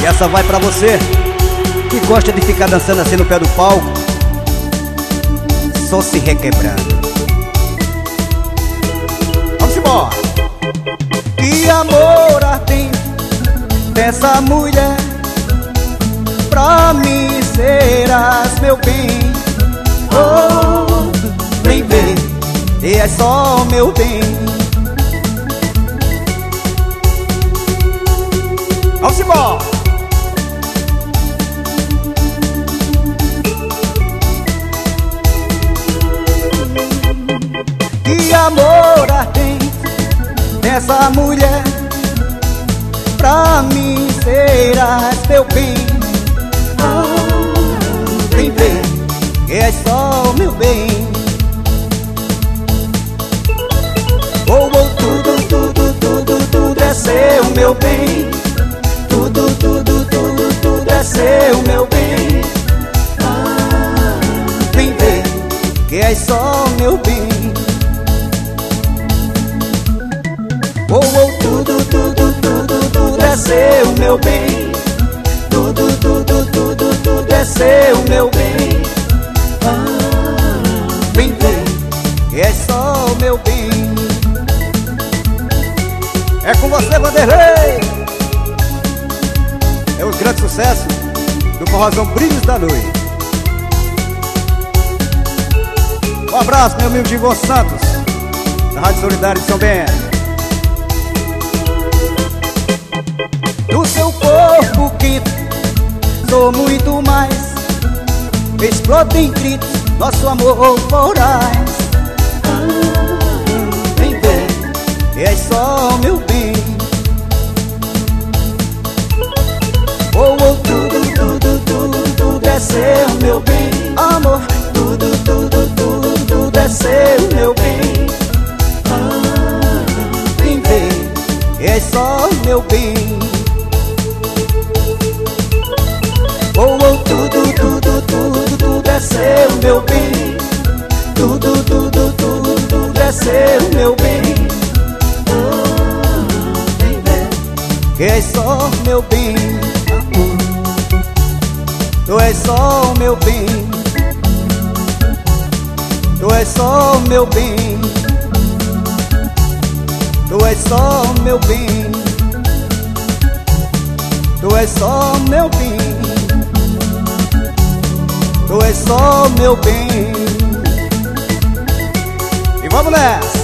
E essa vai pra você que gosta de ficar dançando assim no pé do palco, só se requebrando. Vamos embora. Que amor ardente dessa mulher, pra mim serás meu bem. Oh, vem ver, e é só meu bem. Vamos embora. Que amor ardente dessa mulher, pra mim serás meu bem. Oh, vem ver, que é só meu bem. Oh, oh, tudo, tudo, tudo, tudo é seu meu bem. Tudo, tudo, tudo, tudo é seu meu bem. Vem ver, que é só meu bem. Oh, oh, tudo, tudo, tudo, tudo é seu meu bem. Tudo, tudo, tudo, tudo é seu meu bem. Vem ver, que é só meu bem. É com você, Vanderlei. É o grande sucesso do Forrozão Brilhos da Noite. Um abraço, meu amigo Givon Santos, da Rádio Solidária de São Bento. Do seu corpo quente sou muito mais, explode em gritos nosso amor voraz. Vem ver, é só meu bem. Oh, oh, tudo, tudo, tudo, tudo é seu meu bem. Amor, tudo, tudo, tudo, tudo é seu meu bem. Vem ver, é só meu bem. Oh, oh, tudo, tudo, tudo, tudo é seu meu bem. Tudo, tudo, tudo, tudo é seu meu bem. Vem ver, que é só meu bem. Tu és só meu bem. Tu és só meu bem. Tu és só meu bem. Tu és só meu bem. Tu és só meu bem. E vamos nessa.